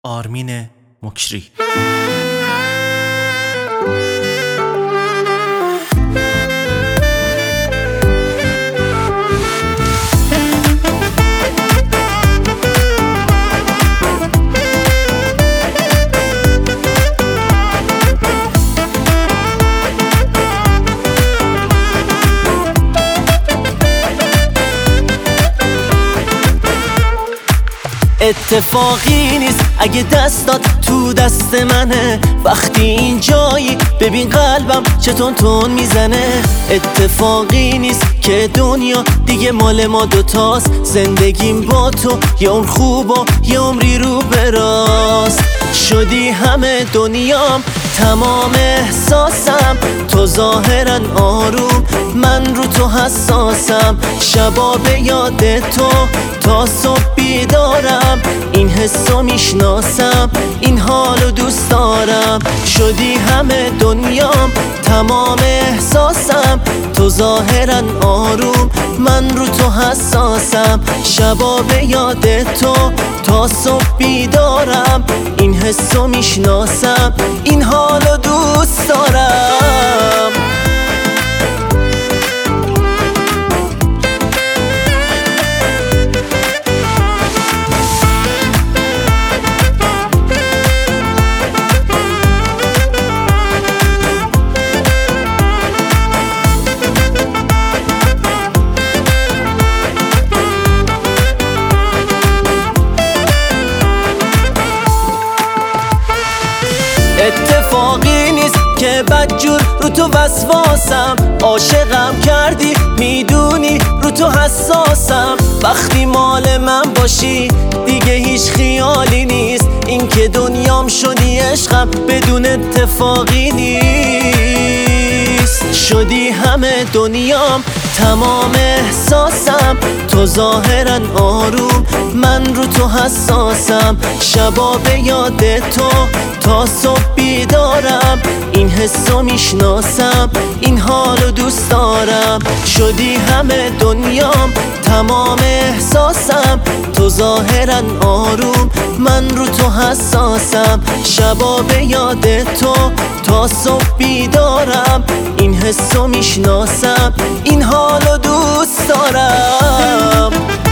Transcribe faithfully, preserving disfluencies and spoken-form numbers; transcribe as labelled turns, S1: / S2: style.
S1: آرمین مکری.
S2: اتفاقی نیست اگه دستات تو دست منه، وقتی این جایی ببین قلبم چه تون تون میزنه. اتفاقی نیست که دنیا دیگه مال ما دوتاست، زندگیم با تو یه عمر خوب و یه عمری رو براست. شدی همه دنیام، تمام احساسم، تو ظاهرا آروم، من رو تو حساسم. شبا به یاد تو تا صبح بیدارم، این حسو میشناسم، این حالو دوست دارم. شدی همه دنیام، تمام احساسم، تو ظاهرا آروم، من رو تو حساسم. شبا به یاد تو تا صبح بیدارم، این حسو میشناسم، این حالو دوست دارم. اتفاقی نیست که بدجور رو تو وسواسم، عاشقم کردی میدونی رو تو حساسم. وقتی مال من باشی دیگه هیچ خیالی نیست، این که دنیام شدی عشقم بدون اتفاقی نیست. شدی همه دنیام، تمام احساسم، تو ظاهرا آروم، من رو تو حساسم. شبا به یاد تو تا صبح بیدارم، این حسو میشناسم، این حالو دوست دارم. شدی همه دنیام، تمام احساسم، تو ظاهرا آروم، من رو تو حساسم. شبا به یاد تو تا صبح بیدارم، این حسو میشناسم، این حالو دوست دارم.